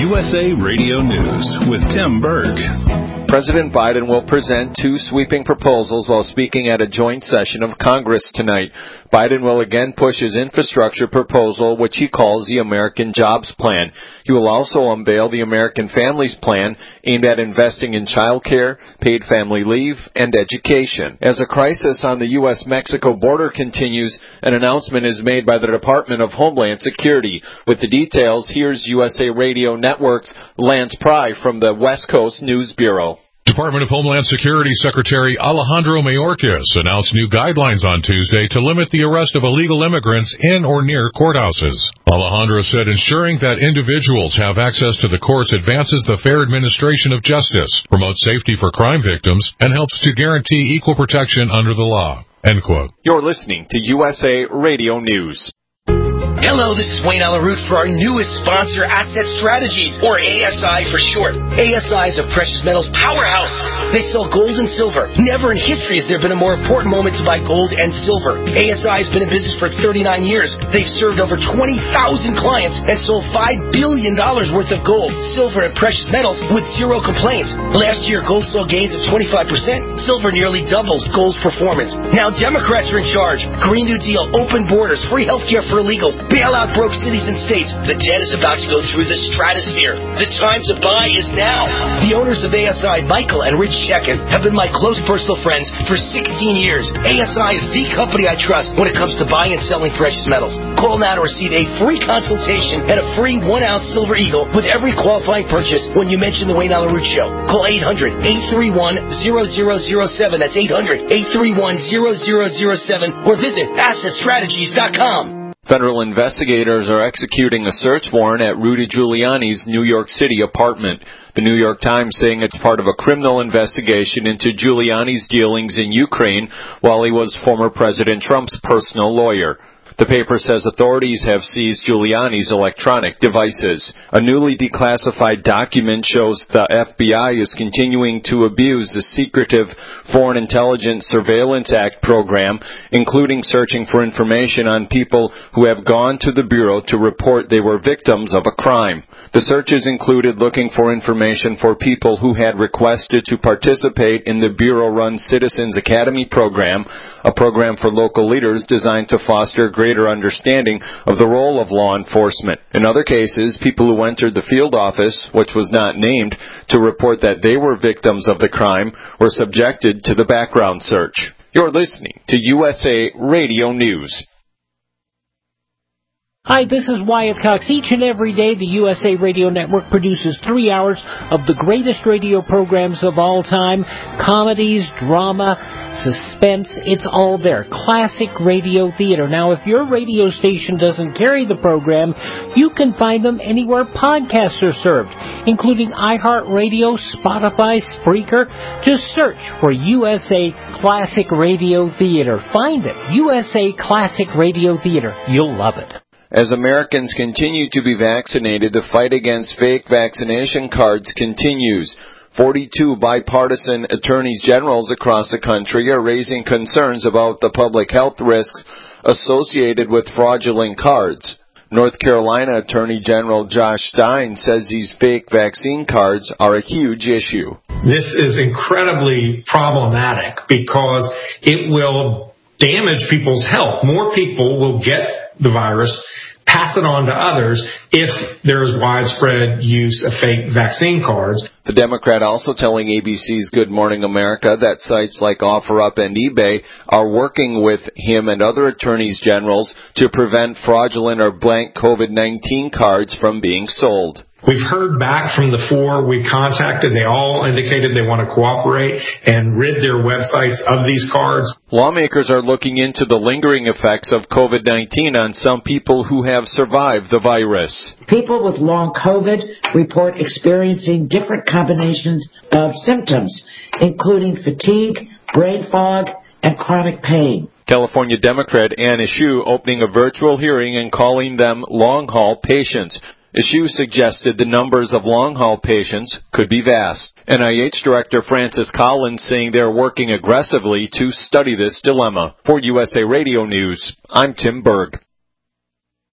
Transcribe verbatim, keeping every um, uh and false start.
U S A Radio News with Tim Berg. President Biden will present two sweeping proposals while speaking at a joint session of Congress tonight. Biden will again push his infrastructure proposal, which he calls the American Jobs Plan. He will also unveil the American Families Plan, aimed at investing in child care, paid family leave, and education. As the crisis on the U S Mexico border continues, an announcement is made by the Department of Homeland Security. With the details, here's U S A Radio Network's Lance Pry from the West Coast News Bureau. Department of Homeland Security Secretary Alejandro Mayorkas announced new guidelines on Tuesday to limit the arrest of illegal immigrants in or near courthouses. Alejandro said ensuring that individuals have access to the courts advances the fair administration of justice, promotes safety for crime victims, and helps to guarantee equal protection under the law. End quote. You're listening to U S A Radio News. Hello, this is Wayne Alaroot for our newest sponsor, Asset Strategies, or A S I for short. A S I is a precious metals powerhouse. They sell gold and silver. Never in history has there been a more important moment to buy gold and silver. A S I has been in business for thirty-nine years. They've served over twenty thousand clients and sold five billion dollars worth of gold, silver, and precious metals with zero complaints. Last year, gold saw gains of twenty-five percent. Silver nearly doubled gold's performance. Now Democrats are in charge. Green New Deal, open borders, free health care for illegals, bailout broke cities and states. The debt is about to go through the stratosphere. The time to buy is now. The owners of A S I, Michael and Rich Chekin, have been my close personal friends for sixteen years. A S I is the company I trust when it comes to buying and selling precious metals. Call now to receive a free consultation and a free one-ounce Silver Eagle with every qualifying purchase when you mention the Wayne Alaroot Show. Call eight hundred, eight three one, zero zero zero seven. That's eight hundred, eight three one, zero zero zero seven. Or visit asset strategies dot com. Federal investigators are executing a search warrant at Rudy Giuliani's New York City apartment. The New York Times saying it's part of a criminal investigation into Giuliani's dealings in Ukraine while he was former President Trump's personal lawyer. The paper says authorities have seized Giuliani's electronic devices. A newly declassified document shows the F B I is continuing to abuse the secretive Foreign Intelligence Surveillance Act program, including searching for information on people who have gone to the Bureau to report they were victims of a crime. The searches included looking for information for people who had requested to participate in the Bureau-run Citizens Academy program, a program for local leaders designed to foster greater understanding of the role of law enforcement. In other cases, people who entered the field office, which was not named, to report that they were victims of the crime were subjected to the background search. You're listening to U S A Radio News. Hi, this is Wyatt Cox. Each and every day, the U S A Radio Network produces three hours of the greatest radio programs of all time. Comedies, drama, suspense, it's all there. Classic radio theater. Now, if your radio station doesn't carry the program, you can find them anywhere podcasts are served, including iHeartRadio, Spotify, Spreaker. Just search for U S A Classic Radio Theater. Find it. U S A Classic Radio Theater. You'll love it. As Americans continue to be vaccinated, the fight against fake vaccination cards continues. forty-two bipartisan attorneys generals across the country are raising concerns about the public health risks associated with fraudulent cards. North Carolina Attorney General Josh Stein says these fake vaccine cards are a huge issue. This is incredibly problematic because it will damage people's health. More people will get the virus, pass it on to others if there is widespread use of fake vaccine cards. The Democrat also telling A B C's Good Morning America that sites like OfferUp and eBay are working with him and other attorneys generals to prevent fraudulent or blank COVID nineteen cards from being sold. We've heard back from the four we contacted. They all indicated they want to cooperate and rid their websites of these cards. Lawmakers are looking into the lingering effects of COVID nineteen on some people who have survived the virus. People with long COVID report experiencing different combinations of symptoms, including fatigue, brain fog, and chronic pain. California Democrat Ann Eshoo opening a virtual hearing and calling them long-haul patients. Eshoo suggested the numbers of long-haul patients could be vast. N I H Director Francis Collins saying they're working aggressively to study this dilemma. For U S A Radio News, I'm Tim Berg.